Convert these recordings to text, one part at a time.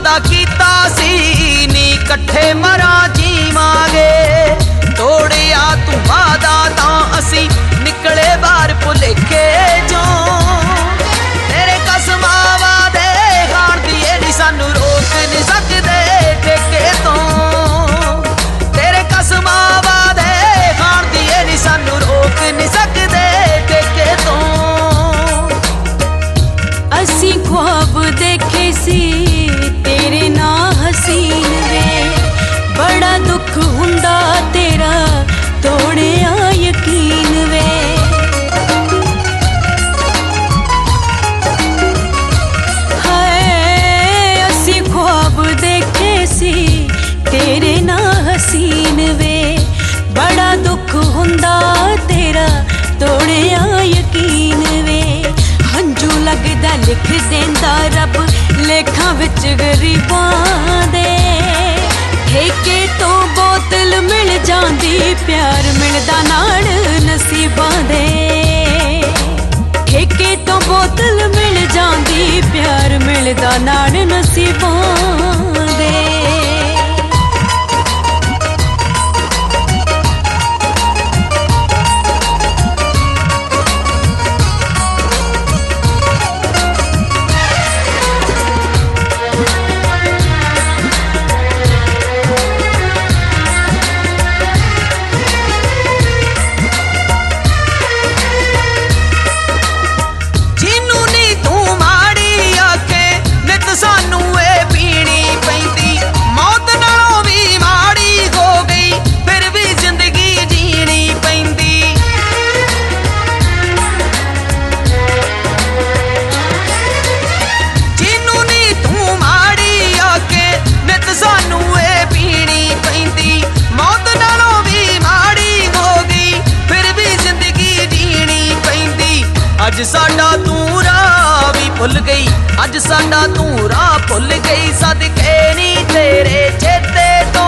वादा कीता सी नी कट्ठे मरा जीवांगे। तोड़िया तू वादा तां असी निकले बाहर भुलेखे चों। तेरे कसमां वादे खाण दिए नी सानू रोक नहीं सकदे ठेके तों। तेरे कसमां वादे खाण दिए नी सानू रोक नहीं सकदे ठेके तों। असी ख्वाब देखे सी तेरे ना हसीन वे, बड़ा दुख हुंदा तेरा तोड़िया यकीन वे। हाय असी ख्वाब देखे सी तेरे ना हसीन वे, बड़ा दुख हुंदा तेरा तोड़िया यकीन वे। हंजू लगदा लिख देंदा रब लेखां विच गरीबां दे। ठेके तो बोतल मिल जांदी प्यार मिलदा नाल नसीबां दे। ठेके तो बोतल मिल जांदी प्यार मिलदा नाल नसीबां दे। अज साडा तू राह भी भुल गई, अज साडा तू राह भुल गई। सदके नी तेरे चेते तो।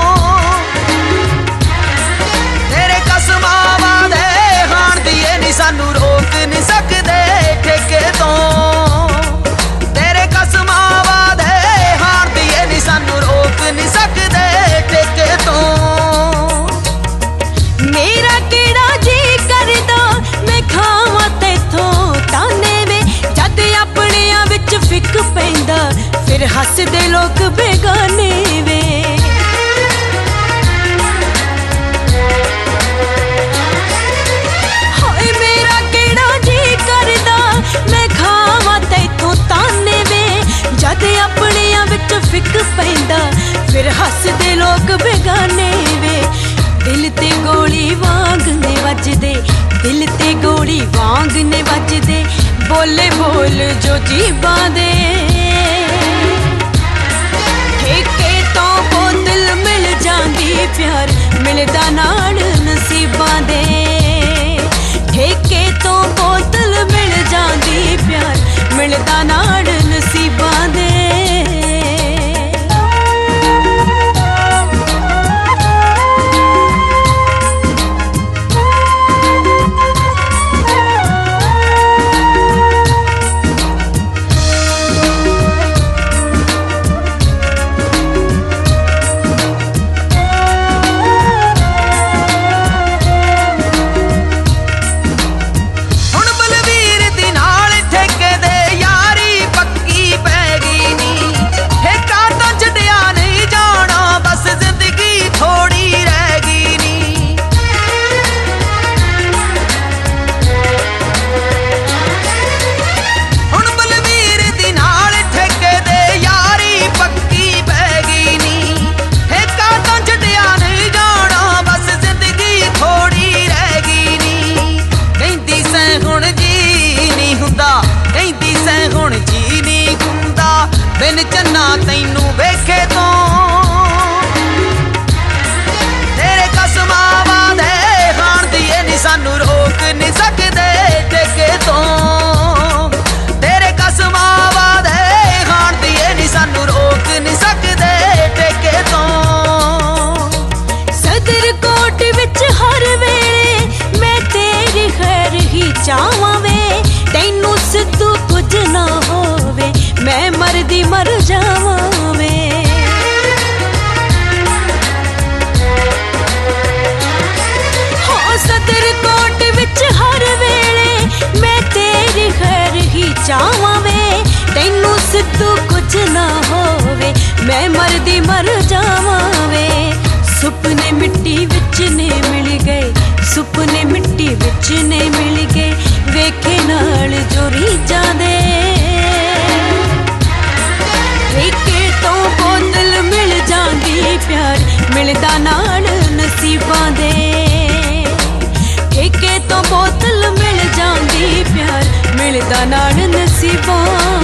तेरे कसमां वादे खाण दिए नी सानू रोक नहीं सकदे ठेके तो। तेरे कसमां वादे खाण दिए नी सानू रोक नहीं सकदे ठेके तो। मेरा केड़ा जी करदा मैं खावां तैथों ताने वे, जद अपनियां विच फिक पैंदा फिर हसदे लोग बेगाने वे। हाय मेरा केड़ा जी करदा मैं खावां तैथों ताने वे, जद अपनियां विच फिक पैंदा फिर हसदे लोग बेगाने वे। दिल ते गोली वांग ने वजदे, दिल ते गोली वांग ने वजदे, बोले बोल जो जीबां दे। ठेके तो बोतल मिल जांदी प्यार मिलदा नाल नसीबां दे। ठेके तो बोतल मिल जांदी प्यार मिलदा नाल नसीबां दे। बिन चन्ना तैनू वेखे तो। तेरे कसमां वादे खाण दिए नी सानू रोक नहीं सकदे ठेके तो। तेरे कसमां वादे खाण दिए नी सानू रोक नहीं सकदे ठेके तो। सदर कोट विच हर वेले मैं तेरी खैर ही चावां वे, तैनू सिद्धू कुछ ना होवे मैं मरदी मर जावां। मैं मरदी मर जावां वे। सुपने मिट्टी विच ने मिल गए, सुपने मिट्टी विच ने मिल गए, वेखे नाल जो रीझां दे। ठेके तो बोतल मिल जांदी, प्यार मिलदा नाल नसीबां दे। ठेके तो बोतल मिल जांदी, प्यार मिलदा नाल नसीबां